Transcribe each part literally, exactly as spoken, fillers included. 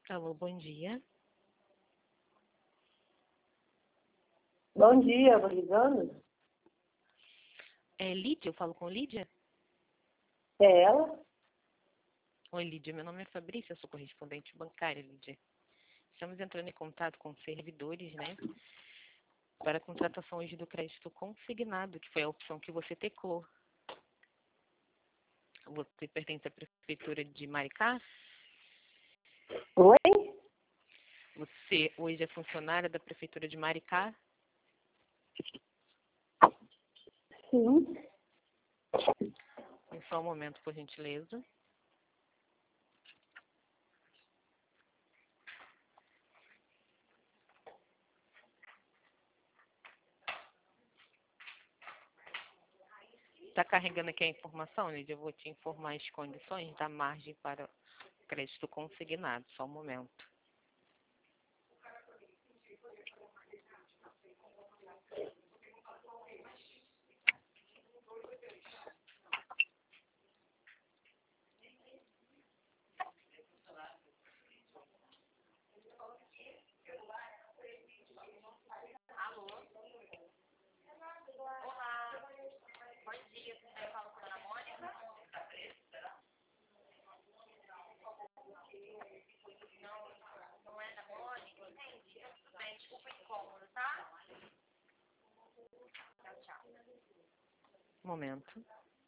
Alô, bom dia. Bom dia, tô ligando. É Lídia? Eu falo com Lídia? É ela? Oi, Lídia. Meu nome é Fabrícia, eu sou correspondente bancária, Lídia. Estamos entrando em contato com servidores, né? Para a contratação hoje do crédito consignado, que foi a opção que você teclou. Você pertence à Prefeitura de Maricá? Oi? Você hoje é funcionária da Prefeitura de Maricá? Sim. Só um momento, por gentileza. Está carregando aqui a informação, Lídia? Eu vou te informar as condições da margem para o crédito consignado. Só um momento. Um momento.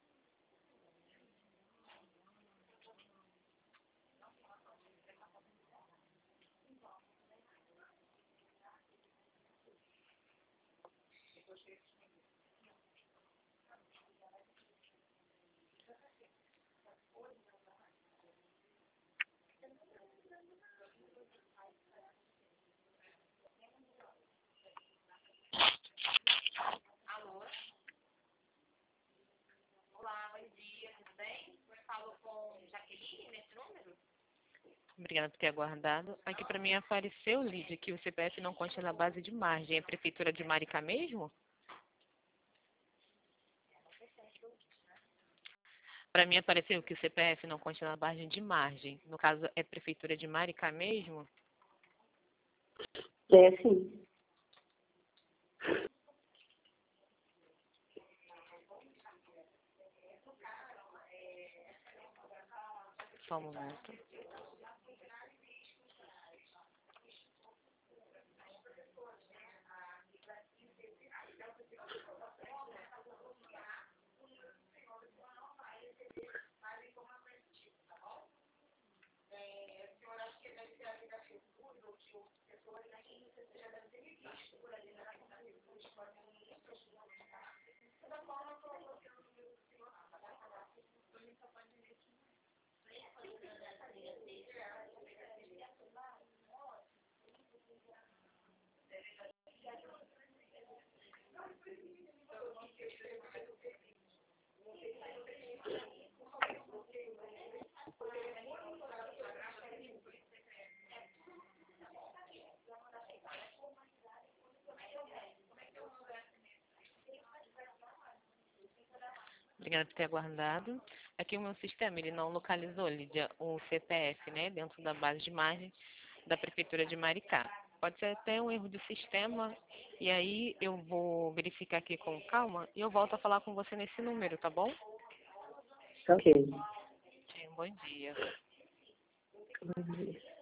Obrigada por ter aguardado. Aqui para mim apareceu, Lídia, que o C P F não consta na base de margem. É a Prefeitura de Maricá mesmo? Para mim apareceu que o C P F não consta na base de margem. No caso, é Prefeitura de Maricá mesmo? É sim. Só um momento. Obrigada por ter aguardado. Aqui o meu sistema, ele não localizou, Lídia, o C P F, né, dentro da base de margem da Prefeitura de Maricá. Pode ser até um erro de sistema, e aí eu vou verificar aqui com calma e eu volto a falar com você nesse número, tá bom? Ok. Sim, bom dia. Bom dia.